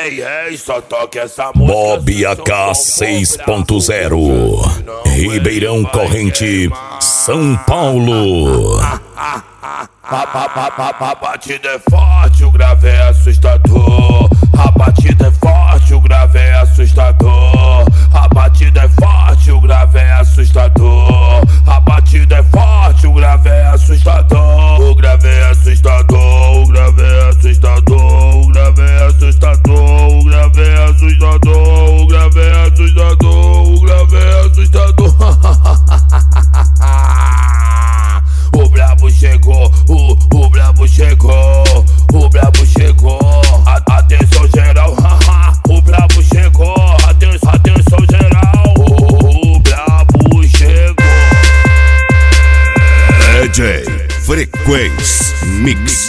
ei, só toca essa música. Bob AK 6.0, Ribeirão Corrente, São Paulo. A batida é forte, o grave é assustador. A batida é forte, o grave é assustador. A batida é forte, o grave é assustador. A batida é forte, o grave é assustador. O grave é assustador, o grave é assustador. O grave é assustador, o grave é assustador. O grave é assustador, o grave é assustador. O brabo chegou, o brabo chegou, o brabo chegou. Atenção geral, o brabo chegou. Atenção geral, o brabo chegou. DJ Frequência Mix.